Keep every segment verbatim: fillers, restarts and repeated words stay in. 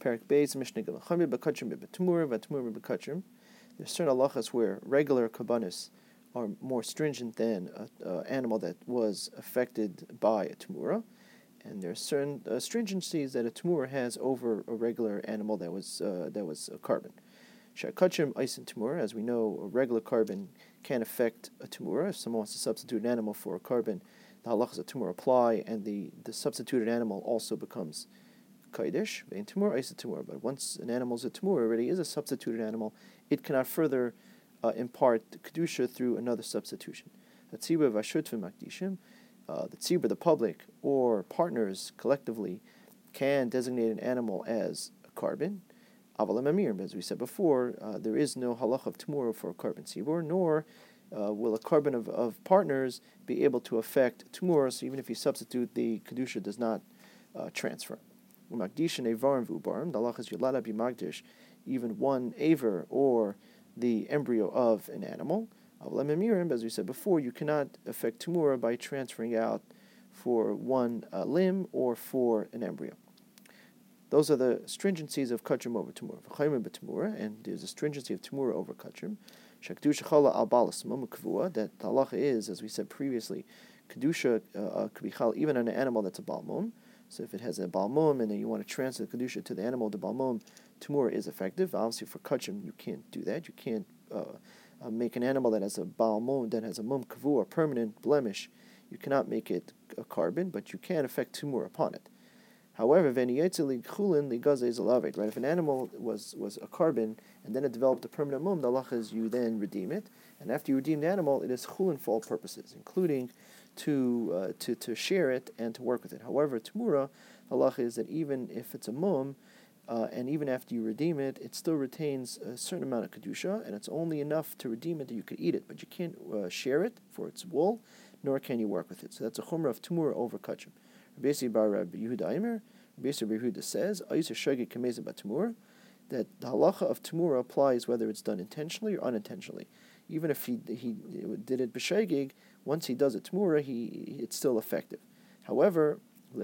Perak Beis Mishnah Gimel Chamid B'Kachim B'Tmura V'Tmura B'Kachim. There's certain halachas where regular kabbanis are more stringent than an animal that was affected by a Tmura, and there are certain uh, stringencies that a Tmura has over a regular animal that was uh, that was a carbon. Shakachim Eisen Tmura, as we know, a regular carbon can affect a Tmura. If someone wants to substitute an animal for a carbon, the halachas of Tmura apply, and the, the substituted animal also becomes Kaidish. But once an animal is a Tmura, already is a substituted animal, it cannot further uh, impart Kedusha through another substitution. The Tzibur Vashutva Makdishim, the Tzibur, the public, or partners collectively can designate an animal as a carbon. As we said before, uh, there is no halach of Tmura for a carbon Tzibur, nor uh, will a carbon of, of partners be able to affect Tmura, so even if you substitute, the Kedusha does not uh, transfer. Magdish and Avarim Vubarim, the halach is Yolada be Magdish, even one aver or the embryo of an animal. As we said before, you cannot affect Tmura by transferring out for one uh, limb or for an embryo. Those are the stringencies of Kachim over Tmura, and there's a stringency of Tmura over Kachim. That the halacha is, as we said previously, Kedusha uh, could be chal even on an animal that's a balmum. So if it has a balmum and then you want to transfer the Kedusha to the animal, the balmum, Tmura is effective. Obviously for Kachim, you can't do that. You can't uh, uh, make an animal that has a balmum, that has a mum kavua, a permanent blemish. You cannot make it a carbon, but you can affect Tmura upon it. However, right? If an animal was, was a carbon and then it developed a permanent mum, the halach is you then redeem it, and after you redeem the animal, it is chulin for all purposes, including to uh, to to share it and to work with it. However, Tmura, the halach is that even if it's a mum, uh, and even after you redeem it, it still retains a certain amount of kedusha, and it's only enough to redeem it that you could eat it, but you can't uh, share it for its wool, nor can you work with it. So that's a chumrah of Tmura over kachim. Basically, by Rabbi Yehuda Aimer, basically Rabbi Yehuda says, that the halacha of Tmura applies whether it's done intentionally or unintentionally. Even if he he did it b'shegig, once he does it Tmura, he it's still effective. However, but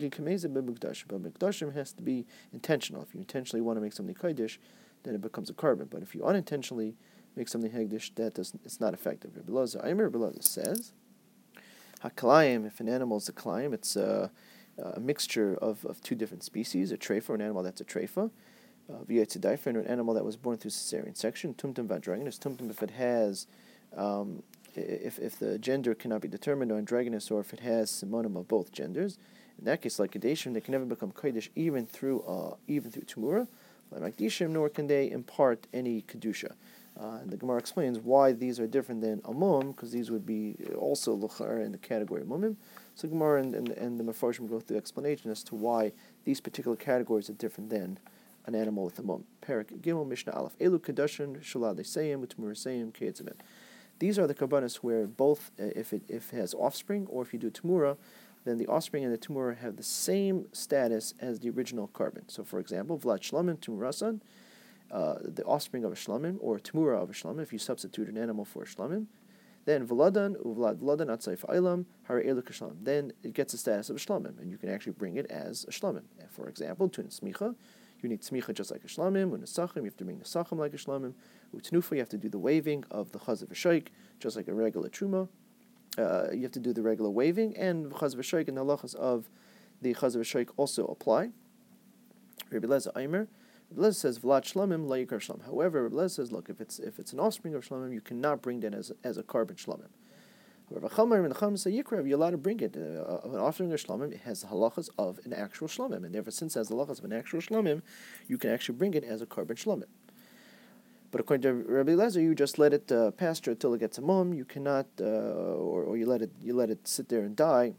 Mikdashim has to be intentional. If you intentionally want to make something Kaidish, then it becomes a carbon. But if you unintentionally make something Hegdish, that does it's not effective. Rabbi Elazar Aimer, Rabbi Elazar says, Haklayim, if an animal is a klayim, it's a, a mixture of, of two different species, a treifa, an animal that's a treifa, via tzedaifer, an animal that was born through cesarean section, tumtum vadroginus, tumtum if it has, um, if if the gender cannot be determined, or androgynous, or if it has simonim of both genders. In that case, like Kadeshim, they can never become Kaidish even through uh, even through Tmura, like Magdishim, nor can they impart any Kedusha. Uh, and the Gemara explains why these are different than a mum, because these would be also luchar in the category of mumim. So the Gemara and, and, and the Mefarshim go through the explanation as to why these particular categories are different than an animal with a mum. Perak Gimel Mishnah Aleph Elu Kedushin Shalad Seyim Utmur Seyim Ketzibet. These are the kabbanis where both, uh, if it if it has offspring or if you do Tmura, then the offspring and the Tmura have the same status as the original carbon. So, for example, Vlad Shlamim Tmurasan. Uh, the offspring of a shlamim, or Tmura of a shlamim, if you substitute an animal for a shlamim, then Vladan, Uvlad Vladan, Atzayf Ailam, Hare Eluk Shlamim. Then it gets the status of a shlamim, and you can actually bring it as a shlamim. For example, Tun Smicha, you need Smicha just like a shlamim, Unasachim, you have to bring the Sachim like a shlamim, Utnufa, you have to do the waving of the Chaz of a Shaykh, just like a regular Truma. Uh, you have to do the regular waving, and Chaz of a Shaykh and the halachas of the Chaz of a Shaykh also apply. Rabbi Elazar Aimer, Rabbi says Vlad Shlamim la yikar Shlam. However, Rabbi says, look, if it's if it's an offspring of Shlamim, you cannot bring that as a, as a carbon Shlamim. However, Chamar and the Chum say Yikra, you're allowed to bring it. Uh, an offspring of Shlamim, it has the halachas of an actual Shlamim, and therefore, since it has the halachas of an actual Shlamim, you can actually bring it as a carbon Shlamim. But according to Rabbi Elazar, you just let it uh, pasture until it gets a mum. You cannot, uh, or, or you let it you let it sit there and die.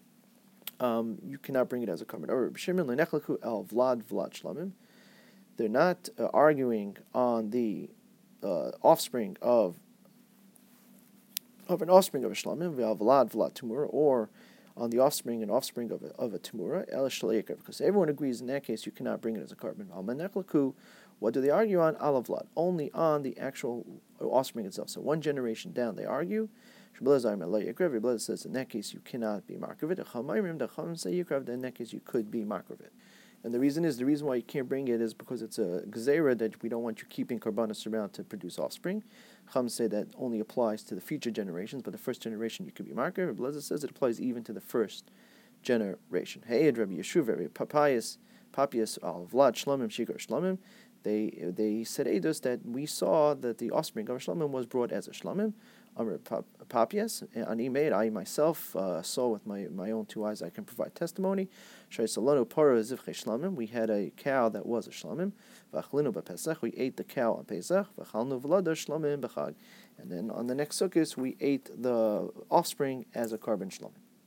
Um, you cannot bring it as a carbon. Or Shimon lenechlaku el Vlad Vlad Shlamim. They're not uh, arguing on the uh, offspring of of an offspring of a shlamim, v'avlad v'lat tumura, or on the offspring and offspring of a, of a tumura, el shleikar, because everyone agrees in that case you cannot bring it as a carbon. Al-maneklaku, what do they argue on? Alavlad, only on the actual offspring itself. So one generation down they argue. Rebbe says in that case you cannot be markov it. The Chachamim say yikra, in that case you could be markov it. And the reason is, the reason why you can't bring it is because it's a gzeira that we don't want you keeping karbanos around to produce offspring. Chum say that only applies to the future generations, but the first generation you could be marker. Rabbi Elazar says it applies even to the first generation. Hey, Rabbi Yeshuv, Rabbi Papias, Papias al Vlad Shlomim Shikar Shlomim. They they said Eidos that we saw that the offspring of Shlomim was brought as a Shlomim. Amr Papias, Ani made, I myself uh, saw with my, my own two eyes, I can provide testimony. We had a cow that was a Shlomim. We ate the cow on Pesach. And then on the next Sukkot, we ate the offspring as a carbon Shlomim.